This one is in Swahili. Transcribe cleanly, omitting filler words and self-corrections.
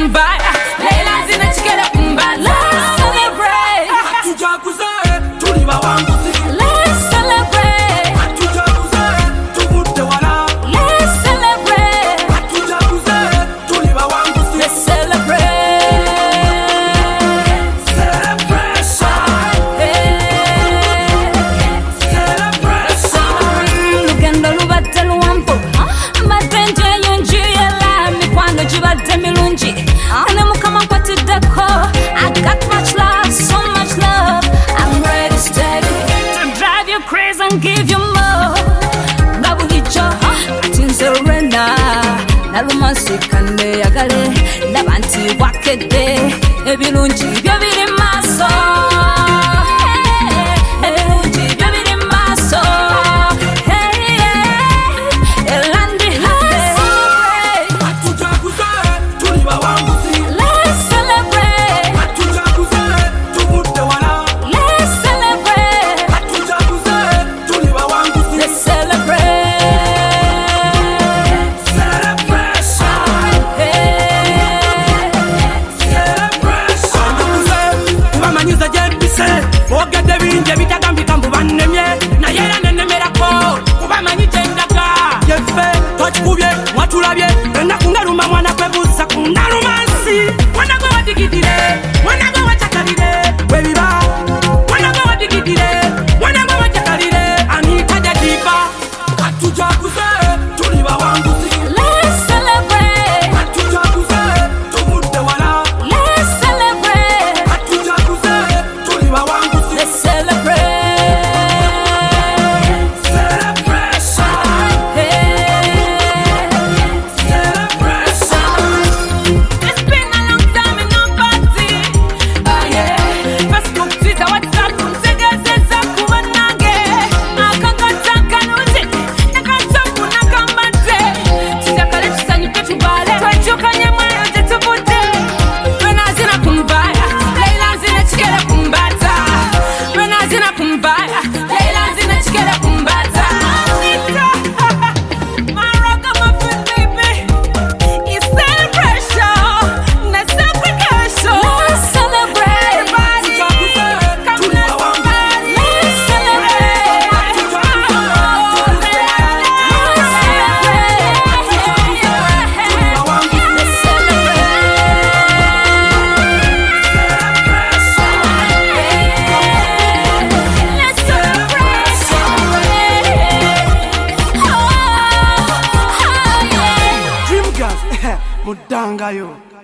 kumbaya Leila zinachikera kumbaya Let's celebrate Hatujakuze tuli bawanguzi Let's celebrate Hatujakuze tuvute wala Let's celebrate Hatujakuze tuli bawanguzi Let's celebrate Lugendo lubate luwampo Matenje yonjiye lami Kwano jibate milunji Ane mukama mpatideko I got much love, so much love I'm ready steady To drive you crazy and give you more Ngabu hicho Atinze rena Nalumansi kande yagale Nabanti wakede Ebilunji byo biri maso Ogede binje bitagambika mbubanemye na yera nenemerako kubamanyi tendaga yefe twakubye mwatulabye enda kungaluma mwana kwebuza kungalumansi mwana gwe wadigidire mwana gwe wachakalire webiba mwana gwe wadigidire mwana gwe wachakalire anitaja diva hatujakuze tuli bawanguzi Let's celebrate hatujakuze tuvute wala Let's celebrate hatujakuze tuli bawanguzi Let's celebrate It's been a long time in no party Facebook, Twitter, WhatsApp Msegezeza kuwanage Akakata kanuzi Nakatapu nakambate Titakale tusanyuke tubale Twachukanye mwayo jetubute Wena zina kumbaya Leila zina chikere kumbata Wena zina kumbaya Leila zina chikere kumbata Anita My ragamuffin baby It's celebration Let's celebration Let's celebrate Everybody Come let's celebrate Let's celebrate Dream girls, mudangayo.